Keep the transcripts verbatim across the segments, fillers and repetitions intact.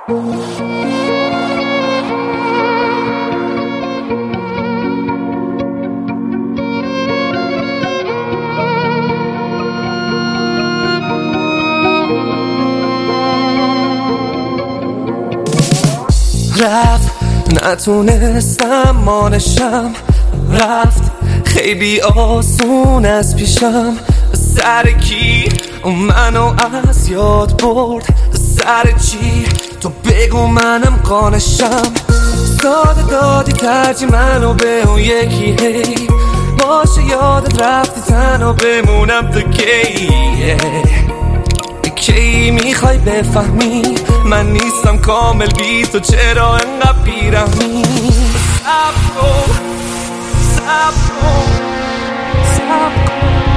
رفت نتونستم مانشم، رفت خیلی آسون از پیشم. سر کی منو از یاد برد؟ سر چی تو بگو منم قانشم. ساده دادی ترجی منو به اون یکی، هی باشه یادت رفتی تنها بمونم تا کی؟ کی میخوای بفهمی من نیستم کامل بی تو، چرا انقدر بیرحمی؟ صبر کن صبر کن صبر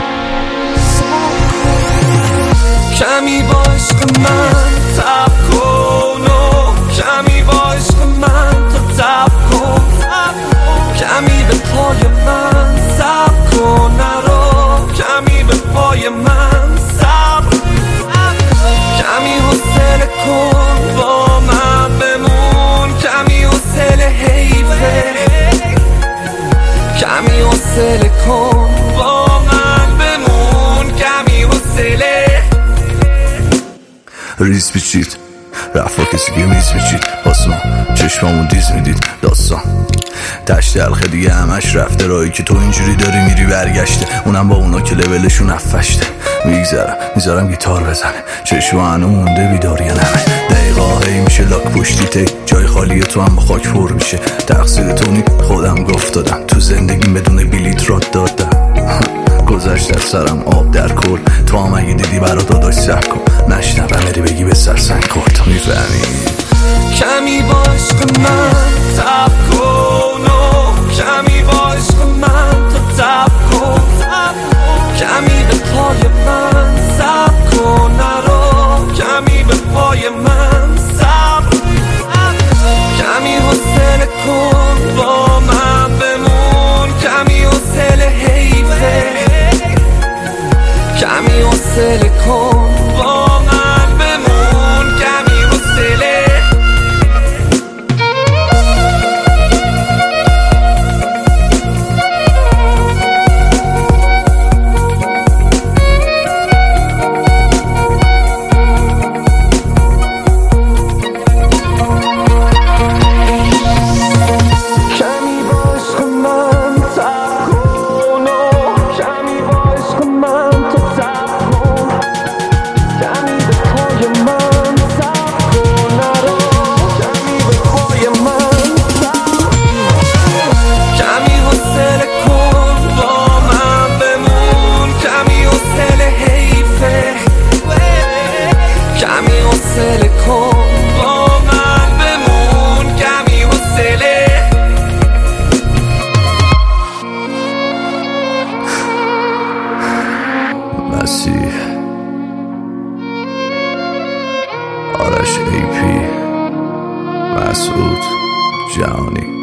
کن، کمی با عشق من تب کن و کمی با عشق من تو تب کن، کمی به پای من صبر کن، نرو کمی به پای من صبر، کمی حوصله کن با من بمون، کمی حوصله حیفه، کمی حوصله کن با من بمون، کمی حوصله. ریز پیچید رفت با کسی که میز میچید، آسمان چشمامون دیز میدید داستان تشت دلخه دیگه همش رفته، رایی که تو اینجوری داری میری برگشته، اونم با اونا که لولشون افشته. میگذرم میذارم گیتار بزنه، چشم هنو مونده بیداری نمه، دقیقا هی میشه لاک پشتی تی، جای خالی تو هم با خاک پر میشه. تقصیر تو نی خودم گفت دادم، تو زندگیم بدون بلیت راد دادم. گذشت از سرم آب در کل، تو هم اگه دیدی برا داداش سب کن، نشنوم بری بگی به سرسنگ خورد. میفهمی کمی با عشق من تب کن و کمی با عشق من تو تب کن، کمی به پای من صبر کن، نرو کمی به پای من صبر، کمی حوصله کن با من بمون، کمی حوصله حیفه، کمی حوصله کن با من بمون، کمی حوصله. حوصله کن با من بمون، کمی حوصله. مسیح آرش ای پی مسعود جهانی.